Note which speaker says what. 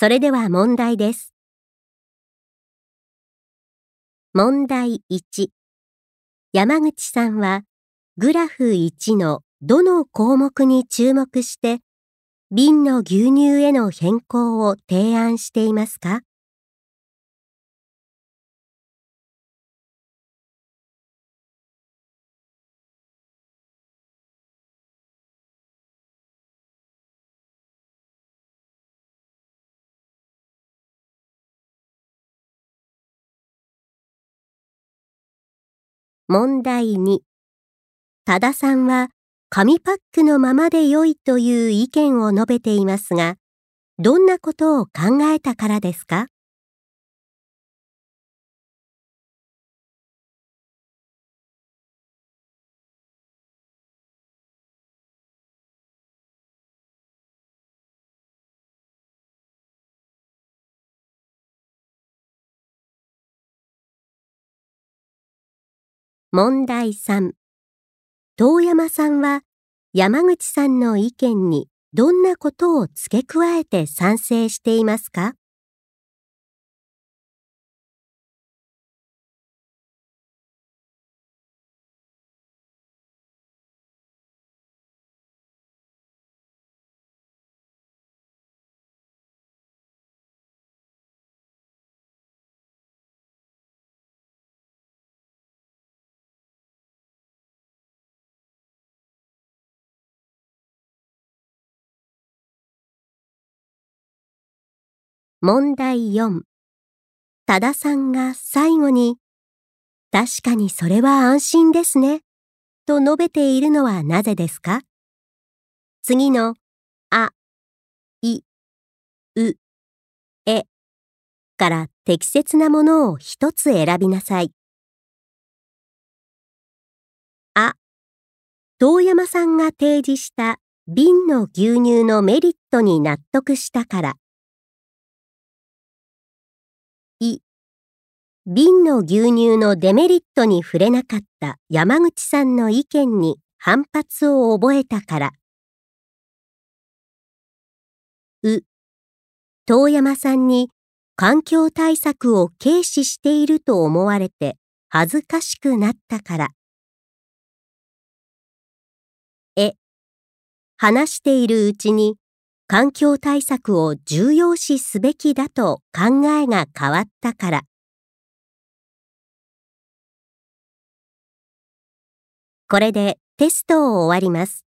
Speaker 1: それでは問題です。問題1。山口さんはグラフ1のどの項目に注目して瓶の牛乳への変更を提案していますか？問題2。多田さんは紙パックのままで良いという意見を述べていますが、どんなことを考えたからですか？問題3。遠山さんは山口さんの意見にどんなことを付け加えて賛成していますか？問題4。多田さんが最後に、確かにそれは安心ですね、と述べているのはなぜですか？次の、あ、い、う、えから適切なものを一つ選びなさい。あ、遠山さんが提示した瓶の牛乳のメリットに納得したから。い、瓶の牛乳のデメリットに触れなかった山口さんの意見に反発を覚えたから。う、遠山さんに環境対策を軽視していると思われて恥ずかしくなったから。え、話しているうちに環境対策を重要視すべきだと考えが変わったから。これでテストを終わります。